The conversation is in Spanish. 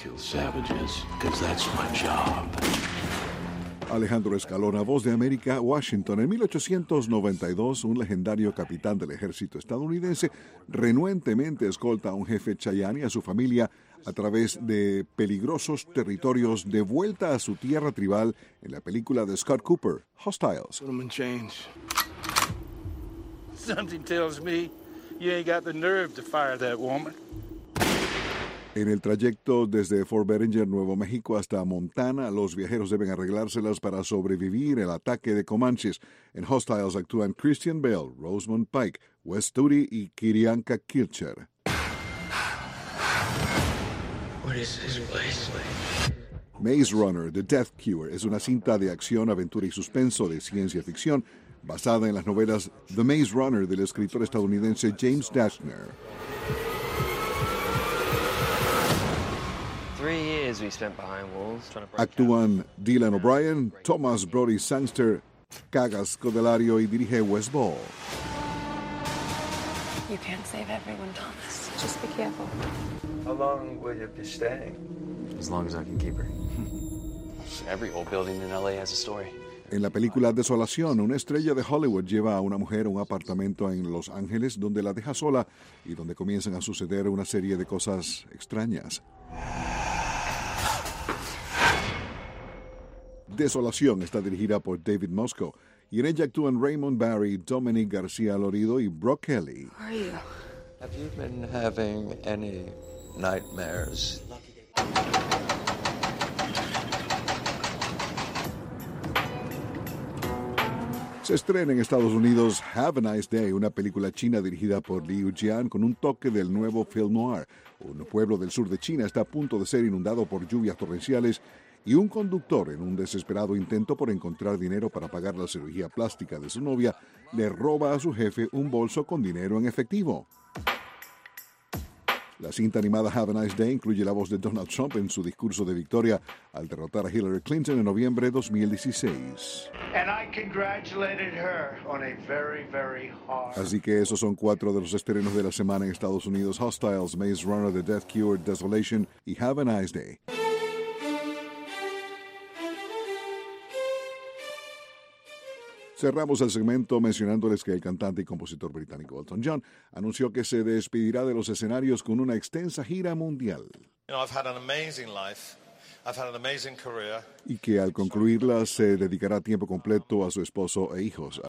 kill savages, because that's my job. Alejandro Escalona, Voz de América, Washington. En 1892, un legendario capitán del ejército estadounidense renuentemente escolta a un jefe Cheyenne y a su familia a través de peligrosos territorios de vuelta a su tierra tribal en la película de Scott Cooper, Hostiles. Something tells me you ain't got the nerve to fire that woman. En el trayecto desde Fort Bellinger, Nuevo México, hasta Montana, los viajeros deben arreglárselas para sobrevivir el ataque de Comanches. En Hostiles actúan Christian Bale, Rosamund Pike, Wes Studi y Kirianka Kircher. What is this place? Maze Runner, The Death Cure, es una cinta de acción, aventura y suspenso de ciencia ficción basada en las novelas The Maze Runner del escritor estadounidense James Dashner. 3 years we spent behind walls trying to break Actúan Dylan O'Brien, Thomas Brody Sangster, Cagas Codelario y dirige Wes Ball. You can't save everyone, Thomas. Just be careful. How long will you be staying? As long as I can keep her. Every old building in LA has a story. En la película Desolación, una estrella de Hollywood lleva a una mujer a un apartamento en Los Ángeles donde la deja sola y donde comienzan a suceder una serie de cosas extrañas. Desolación está dirigida por David Moscow y en ella actúan Raymond Barry, Dominic García Lorido y Brock Kelly. Who are you? Have you been having any nightmares? Se estrena en Estados Unidos Have a Nice Day, una película china dirigida por Liu Jian con un toque del nuevo film noir. Un pueblo del sur de China está a punto de ser inundado por lluvias torrenciales y un conductor, en un desesperado intento por encontrar dinero para pagar la cirugía plástica de su novia, le roba a su jefe un bolso con dinero en efectivo. La cinta animada Have a Nice Day incluye la voz de Donald Trump en su discurso de victoria al derrotar a Hillary Clinton en noviembre de 2016. And I congratulated her on a very, very hard. Así que esos son 4 de los estrenos de la semana en Estados Unidos: Hostiles, Maze Runner, The Death Cure, Desolation y Have a Nice Day. Cerramos el segmento mencionándoles que el cantante y compositor británico Elton John anunció que se despedirá de los escenarios con una extensa gira mundial. I've had an amazing life. I've had an amazing career. Y que al concluirla se dedicará a tiempo completo a su esposo e hijos.